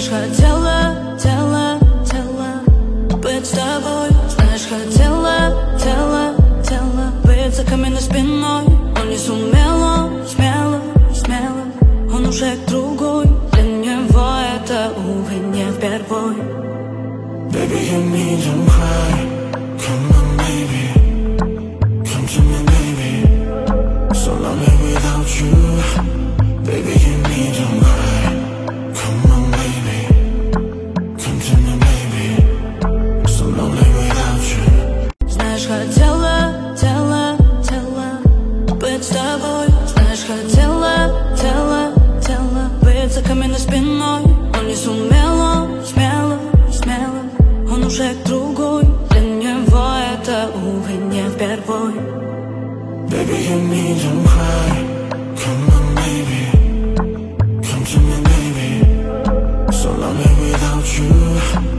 Знаешь, хотела быть с тобой. Знаешь, хотела быть за каменной спиной. Но не сумела, смело. Он уже другой. Для него это, увы, не впервой. Baby, you need don't cry. Come on, baby. Come to me, baby. So lonely without you. Baby, you need don't cry. Come on, baby. Come to me, baby. So lonely without you. Знаешь, хотела быть с тобой. Знаешь, хотела быть за каменной спиной. Но не сумела, смело. Он уже другой. Для него это, увы, не впервой. Baby, you need don't cry. Come on, baby. Come to me, baby. So lonely without you.